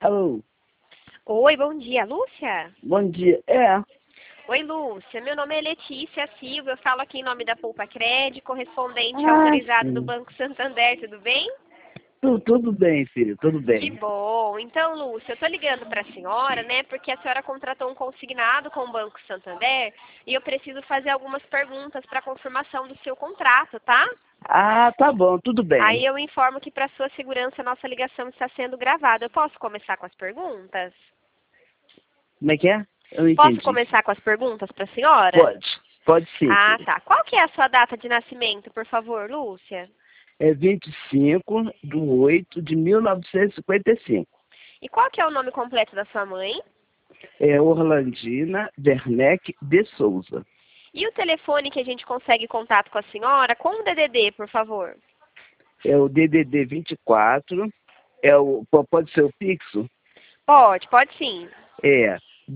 Alô, Oi, bom dia, Lúcia? bom dia. Oi, Lúcia. Meu nome é Letícia Silva. Eu falo aqui em nome da Poupa Crédito, correspondente Ah, autorizado do sim. Banco Santander, tudo bem? Tudo bem, filho, tudo Que bem. bom. Então, Lúcia, eu tô ligando para a senhora, né, porque a senhora contratou um consignado com o Banco Santander e eu preciso fazer algumas perguntas para confirmação do seu contrato, tá? Ah, tá bom, tudo Aí bem. eu informo que para sua segurança a nossa ligação está sendo gravada. Eu posso começar com as perguntas? Como é que é? Eu não Posso entendi. começar com as perguntas para a senhora? Pode sim, Ah, filho. tá. Qual que é a sua data de nascimento, por favor, Lúcia? É 25/8/1955. E qual que é o nome completo da sua mãe? É Orlandina Werneck de Souza. E o telefone que a gente consegue contato com a senhora, com o DDD, por favor? É o DDD 24. Pode ser o fixo? Pode sim. É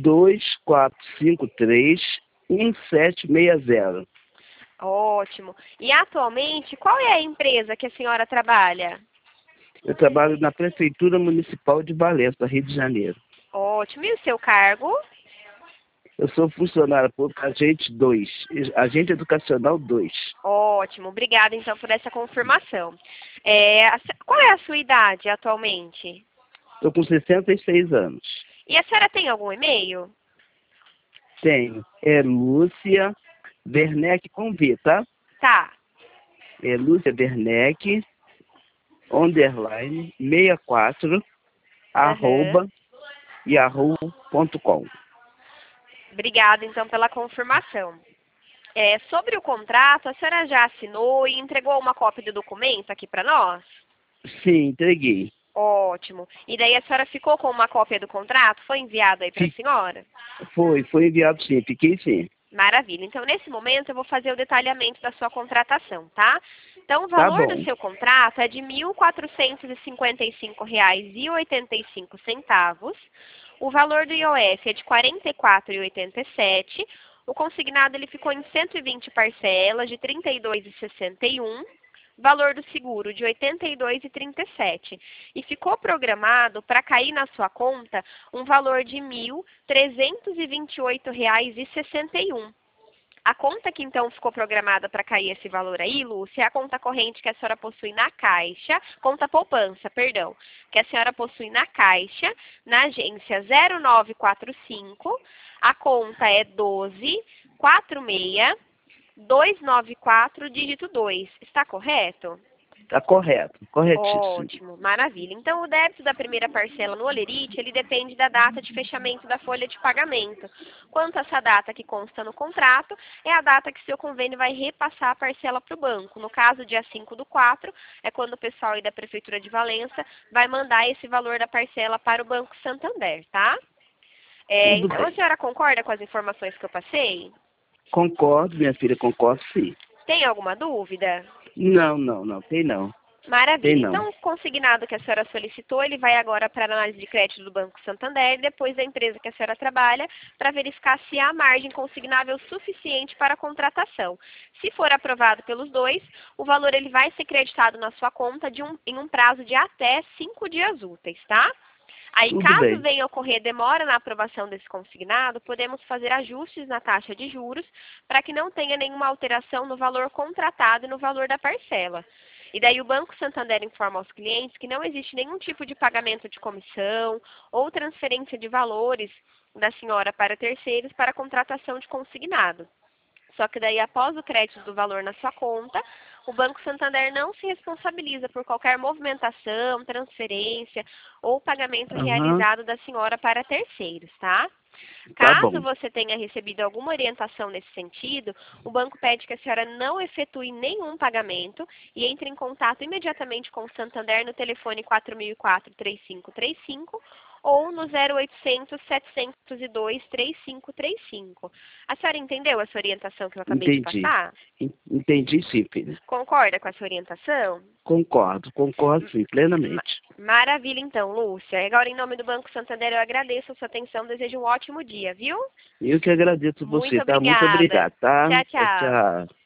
2453 1760. Ótimo. E atualmente, qual é a empresa que a senhora trabalha? Eu trabalho na Prefeitura Municipal de Valença, Rio de Janeiro. Ótimo. E o seu cargo? Eu sou funcionário público agente 2, agente educacional 2. Ótimo. Obrigada, então, por essa confirmação. Qual é a sua idade atualmente? Estou com 66 anos. E a senhora tem algum e-mail? Tenho. É Lúcia Werneck com V, tá? Tá. É Lúcia Werneck, underline, 64, Aham. arroba, yahoo.com. Obrigada, então, pela confirmação. Sobre o contrato, a senhora já assinou e entregou uma cópia do documento aqui para nós? Sim, entreguei. Ótimo. E daí a senhora ficou com uma cópia do contrato? Foi enviado aí para a Fi- senhora? Foi enviado sim, fiquei sim. Maravilha. Então, nesse momento, eu vou fazer o detalhamento da sua contratação, tá? Então, o Tá valor do bom. seu contrato é de R$ 1.455,85. O valor do IOF é de R$ 44,87. O consignado ele ficou em 120 parcelas de R$ 32,61. Valor do seguro de R$ 82,37. E ficou programado para cair na sua conta um valor de R$ 1.328,61. A conta que então ficou programada para cair esse valor aí, Lúcia, é a conta corrente que a senhora possui na Caixa, conta poupança, perdão, que a senhora possui na Caixa, na agência 0945, a conta é 1246294, dígito 2. Está correto? Tá correto, corretíssimo. Ótimo, maravilha. Então, o débito da primeira parcela no Olerite, ele depende da data de fechamento da folha de pagamento. Quanto a essa data que consta no contrato, é a data que seu convênio vai repassar a parcela para o banco. No caso, dia 5/4, é quando o pessoal aí da Prefeitura de Valença vai mandar esse valor da parcela para o Banco Santander, tá? Tudo Então, a bem. senhora concorda com as informações que eu passei? Concordo, minha filha, concordo sim. Tem alguma dúvida? Não, tem não. Tem Maravilha. não. Então, o consignado que a senhora solicitou, ele vai agora para a análise de crédito do Banco Santander, depois da empresa que a senhora trabalha, para verificar se há margem consignável suficiente para a contratação. Se for aprovado pelos dois, o valor ele vai ser creditado na sua conta em um prazo de até 5 dias úteis, tá? Aí, Tudo caso bem. venha ocorrer demora na aprovação desse consignado, podemos fazer ajustes na taxa de juros para que não tenha nenhuma alteração no valor contratado e no valor da parcela. E daí o Banco Santander informa aos clientes que não existe nenhum tipo de pagamento de comissão ou transferência de valores da senhora para terceiros para a contratação de consignado. Só que daí, após o crédito do valor na sua conta, o Banco Santander não se responsabiliza por qualquer movimentação, transferência ou pagamento Aham, realizado da senhora para terceiros, tá? tá Caso bom. você tenha recebido alguma orientação nesse sentido, o banco pede que a senhora não efetue nenhum pagamento e entre em contato imediatamente com o Santander no telefone 4004-3535 ou no 0800 702 3535. A senhora entendeu essa orientação que eu acabei de Entendi. passar? Entendi sim, filho. Concorda com essa orientação? Concordo sim, Ma- plenamente. Maravilha, então, Lúcia. Agora, em nome do Banco Santander, eu agradeço a sua atenção. Desejo um ótimo dia, viu? Eu que agradeço Muito você, tá? Muito obrigada. obrigado, tá? Tchau, Tchau, tchau. tchau.